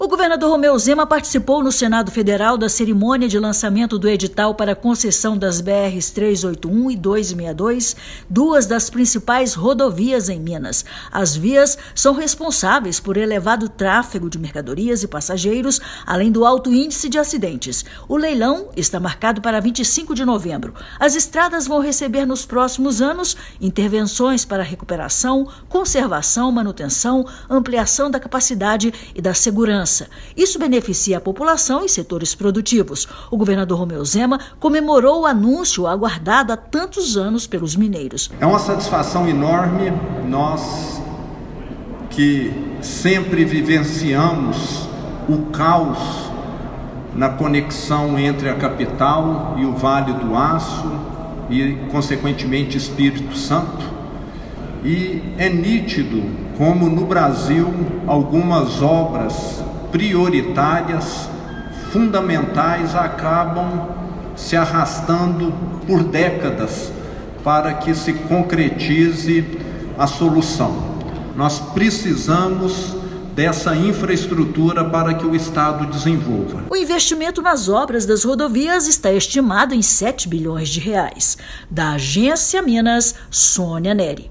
O governador Romeu Zema participou no Senado Federal da cerimônia de lançamento do edital para a concessão das BRs 381 e 262, duas das principais rodovias em Minas. As vias são responsáveis por elevado tráfego de mercadorias e passageiros, além do alto índice de acidentes. O leilão está marcado para 25 de novembro. As estradas vão receber nos próximos anos intervenções para recuperação, conservação, manutenção, ampliação da capacidade e da segurança. Isso beneficia a população e setores produtivos. O governador Romeu Zema comemorou o anúncio aguardado há tantos anos pelos mineiros. É uma satisfação enorme, nós que sempre vivenciamos o caos na conexão entre a capital e o Vale do Aço e, consequentemente, Espírito Santo. E é nítido como no Brasil algumas obras prioritárias, fundamentais, acabam se arrastando por décadas para que se concretize a solução. Nós precisamos dessa infraestrutura para que o Estado desenvolva. O investimento nas obras das rodovias está estimado em R$ 7 bilhões. Da Agência Minas, Sônia Neri.